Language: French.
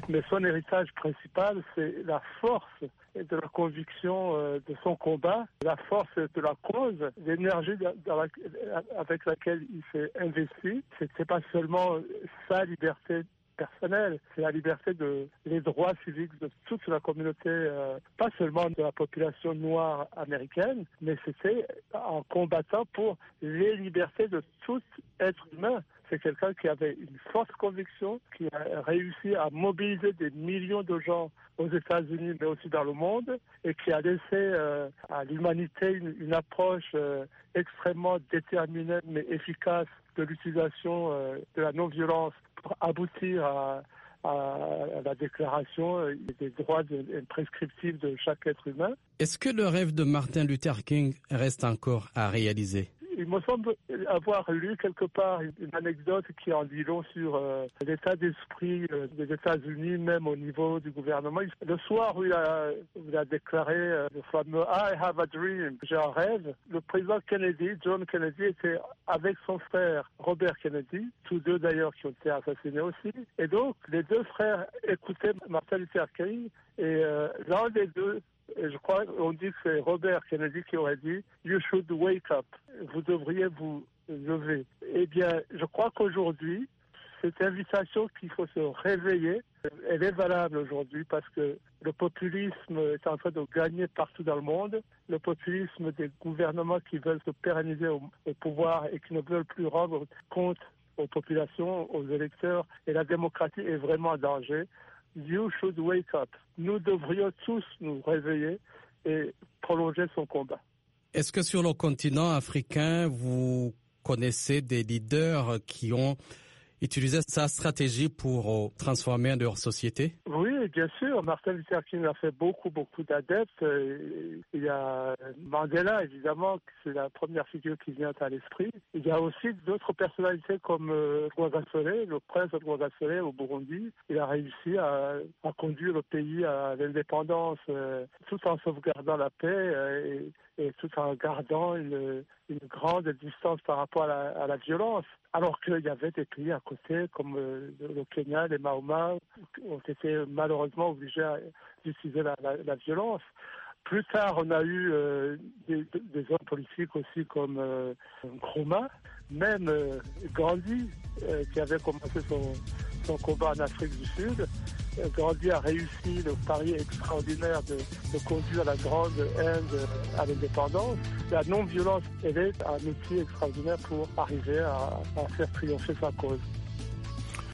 Mais son héritage principal, c'est la force de la conviction de son combat, la force de la cause, l'énergie avec laquelle il s'est investi. C'est pas seulement sa liberté personnelle, c'est la liberté les droits civiques de toute la communauté, pas seulement de la population noire américaine, mais c'était en combattant pour les libertés de tout être humain. C'est quelqu'un qui avait une forte conviction, qui a réussi à mobiliser des millions de gens aux États-Unis, mais aussi dans le monde, et qui a laissé à l'humanité une approche extrêmement déterminée, mais efficace de l'utilisation de la non-violence pour aboutir à la déclaration des droits prescriptifs de chaque être humain. Est-ce que le rêve de Martin Luther King reste encore à réaliser? Il me semble avoir lu quelque part une anecdote qui en dit long sur l'état d'esprit des États-Unis, même au niveau du gouvernement. Le soir où il a déclaré le fameux « I have a dream », j'ai un rêve, le président Kennedy, John Kennedy, était avec son frère Robert Kennedy, tous deux d'ailleurs qui ont été assassinés aussi. Et donc, les deux frères écoutaient Martin Luther King et l'un des deux, et je crois qu'on dit que c'est Robert Kennedy qui aurait dit « You should wake up ». Vous devriez vous lever. Eh bien, je crois qu'aujourd'hui, cette invitation qu'il faut se réveiller, elle est valable aujourd'hui parce que le populisme est en train de gagner partout dans le monde. Le populisme des gouvernements qui veulent se pérenniser au pouvoir et qui ne veulent plus rendre compte aux populations, aux électeurs. Et la démocratie est vraiment en danger. You should wake up. Nous devrions tous nous réveiller et prolonger son combat. Est-ce que sur le continent africain, vous connaissez des leaders qui ont utilisé sa stratégie pour transformer leur société? Oui, bien sûr. Martin Luther King a fait beaucoup d'adeptes. Il y a Mandela, évidemment, c'est la première figure qui vient à l'esprit. Il y a aussi d'autres personnalités comme Rwagasore, le prince de Rwagasore au Burundi. Il a réussi à conduire le pays à l'indépendance tout en sauvegardant la paix et tout en gardant une grande distance par rapport à la violence. Alors qu'il y avait des pays à côté comme le Kenya, les Mau-Mau, ont été malheureusement obligés d'utiliser la violence. Plus tard, on a eu des hommes politiques aussi comme Nkrumah, même Gandhi, qui avait commencé son combat en Afrique du Sud. Gandhi a réussi le pari extraordinaire de conduire la grande Inde à l'indépendance. La non-violence, elle est un outil extraordinaire pour arriver à faire triompher sa cause.